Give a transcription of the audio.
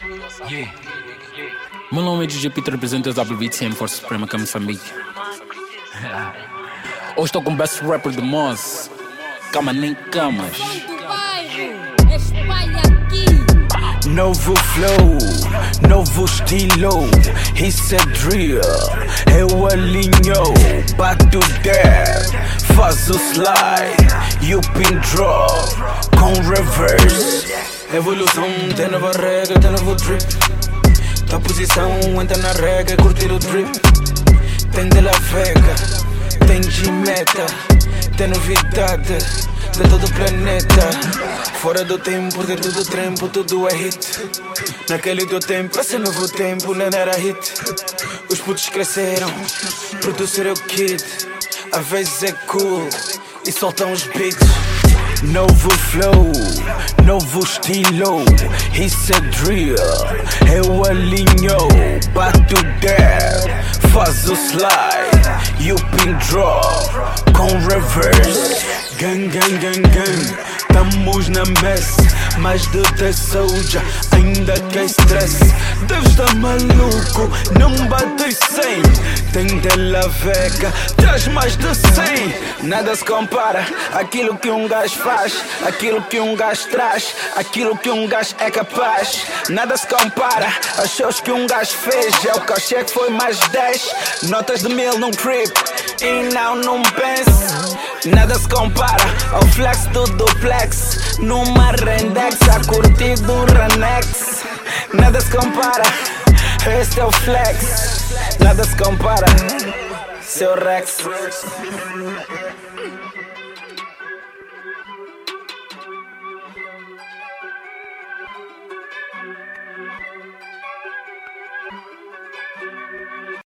Yeah. Meu nome é DJ Peter, represento a WBTM Força Suprema que é Moçambique. Hoje estou com o best rapper do Moz. Cama nem camas. Do bairro, espalha aqui. Novo flow, novo estilo, isso é drill, eu alinho, bato there, faz o slide, e o pin drop, com reverse. Evolução, tem nova regra, tem novo drip, tua posição, entra na regra, curtir o drip. Tem de la Vega, tem de meta, tem novidade de todo o planeta. Fora do tempo, dentro do tempo, tudo é hit. Naquele teu tempo, esse novo tempo, não era hit. Os putos cresceram, produziram o kid. Às vezes é cool e soltam os beats. Novo flow, novo estilo, isso é drill, eu alinho, bato there, faz o slide, e o pin drop, com reverse. Gang, gang, gang, gang, estamos na mess, mais de 10 soldier, ainda que é stress. Deves estar maluco, não bates 100. Tem de la Vega, traz mais de 100. Nada se compara, aquilo que um gajo faz, aquilo que um gajo traz, aquilo que um gajo é capaz. Nada se compara, aos shows que um gajo fez, é o cachê que foi mais 10. Notas de 1000 num trip, e não pense. Nada se compara ao flex do duplex, numa rendex, a curtir do Ranex. Nada se compara, este é o flex. Nada se compara, seu Rex.